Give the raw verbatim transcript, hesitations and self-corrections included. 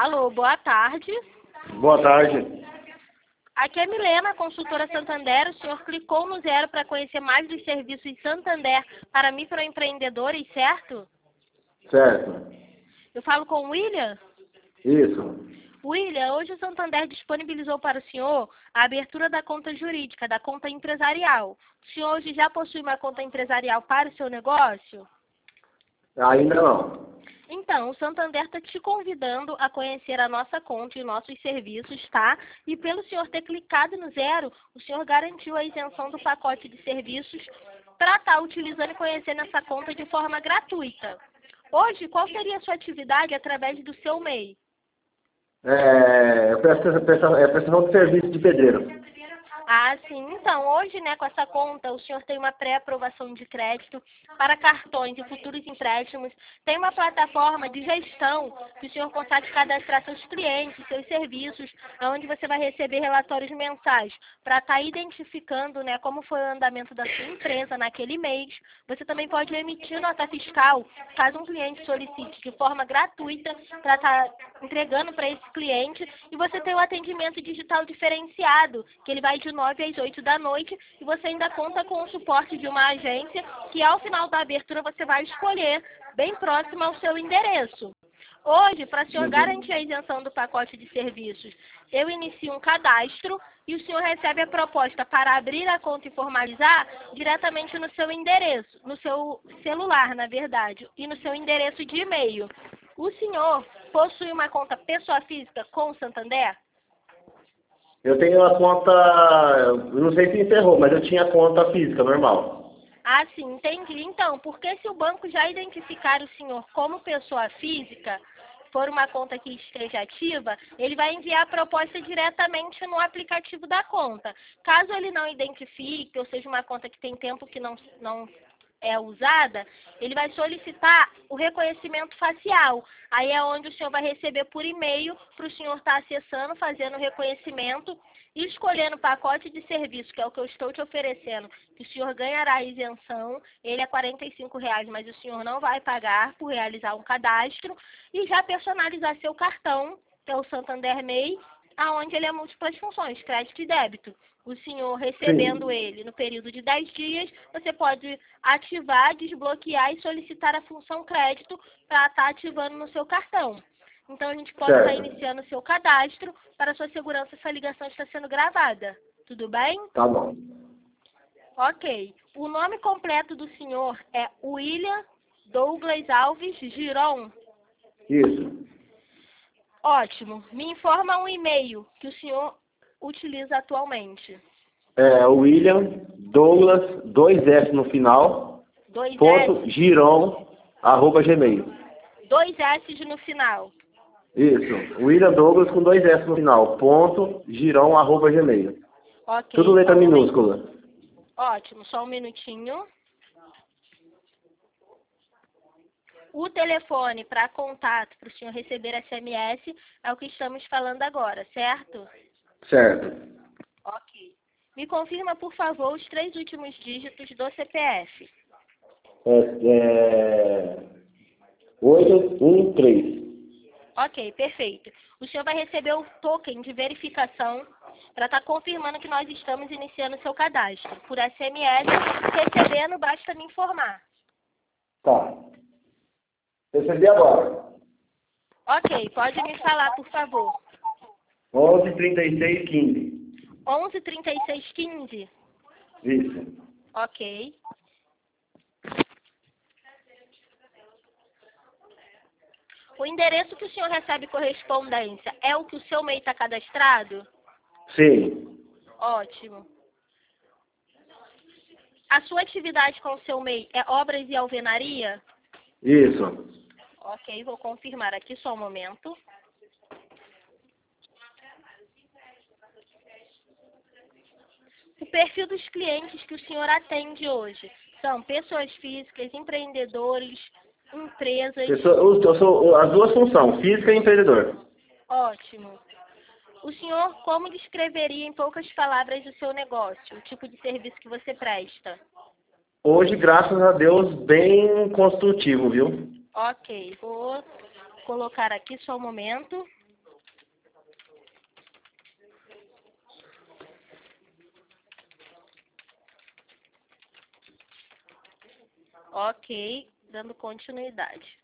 Alô, boa tarde. Boa tarde. Aqui é Milena, consultora Santander. O senhor clicou no zero para conhecer mais dos serviços Santander para microempreendedores, certo? Certo. Eu falo com o William? Isso. William, hoje o Santander disponibilizou para o senhor a abertura da conta jurídica, da conta empresarial. O senhor hoje já possui uma conta empresarial para o seu negócio? Ainda não. Então, o Santander está te convidando a conhecer a nossa conta e nossos serviços, tá? E pelo senhor ter clicado no zero, o senhor garantiu a isenção do pacote de serviços para estar utilizando e conhecendo essa conta de forma gratuita. Hoje, qual seria a sua atividade através do seu M E I? É, presta- presta- é prestação de serviço de pedreiro. Ah, sim. Então, hoje, né, com essa conta, o senhor tem uma pré-aprovação de crédito para cartões e futuros empréstimos. Tem uma plataforma de gestão que o senhor consegue cadastrar seus clientes, seus serviços, onde você vai receber relatórios mensais para estar identificando, né, como foi o andamento da sua empresa naquele mês. Você também pode emitir nota fiscal, caso um cliente solicite de forma gratuita para estar entregando para esse cliente. E você tem o atendimento digital diferenciado, que ele vai de nove às oito da noite, e você ainda conta com o suporte de uma agência que ao final da abertura você vai escolher bem próximo ao seu endereço. Hoje, para o senhor garantir a isenção do pacote de serviços, eu inicio um cadastro e o senhor recebe a proposta para abrir a conta e formalizar diretamente no seu endereço, no seu celular, na verdade, e no seu endereço de e-mail. O senhor possui uma conta pessoa física com o Santander? Eu tenho a conta, não sei se encerrou, mas eu tinha conta física, normal. Ah, sim, entendi. Então, porque se o banco já identificar o senhor como pessoa física, for uma conta que esteja ativa, ele vai enviar a proposta diretamente no aplicativo da conta. Caso ele não identifique, ou seja, uma conta que tem tempo que não, não é usada, ele vai solicitar o reconhecimento facial. Aí é onde o senhor vai receber por e-mail para o senhor estar acessando, fazendo o reconhecimento e escolhendo o pacote de serviço, que é o que eu estou te oferecendo, que o senhor ganhará a isenção. Ele é quarenta e cinco reais, mas o senhor não vai pagar por realizar um cadastro, e já personalizar seu cartão, que é o Santander M E I, aonde ele é múltiplas funções, crédito e débito. O senhor recebendo Sim. ele no período de dez dias, você pode ativar, desbloquear e solicitar a função crédito para estar ativando no seu cartão. Então, a gente pode estar Certo. iniciando o seu cadastro. Para sua segurança, essa ligação está sendo gravada. Tudo bem? Tá bom. Ok. O nome completo do senhor é William Douglas Alves Giron. Isso. Ótimo. Me informa um e-mail que o senhor utiliza atualmente. É William Douglas, dois S no final, Dois ponto S, giron, arroba gmail. dois S no final. Isso. William Douglas com dois S no final, ponto giron, arroba gmail. Ok. Tudo letra só um momen- minúscula. Ótimo. Só um minutinho. O telefone para contato, para o senhor receber S M S, é o que estamos falando agora, certo? Certo. Ok. Me confirma, por favor, os três últimos dígitos do C P F. É, é... oito um três. Ok, perfeito. O senhor vai receber o token de verificação para estar confirmando que nós estamos iniciando o seu cadastro. Por S M S, recebendo, basta me informar. Tá. Recebi agora. Ok, pode me falar, por favor. onze trinta e seis quinze. onze trinta e seis quinze. Isso. Ok. O endereço que o senhor recebe correspondência é o que o seu M E I está cadastrado? Sim. Ótimo. A sua atividade com o seu M E I é obras e alvenaria? Isso. Ok, vou confirmar aqui só um momento. O perfil dos clientes que o senhor atende hoje são pessoas físicas, empreendedores, empresas. Eu sou, eu sou as duas funções, física e empreendedor. Ótimo. O senhor como descreveria em poucas palavras o seu negócio, o tipo de serviço que você presta? Hoje, graças a Deus, bem construtivo, viu? Ok, vou colocar aqui só um momento. Ok, dando continuidade.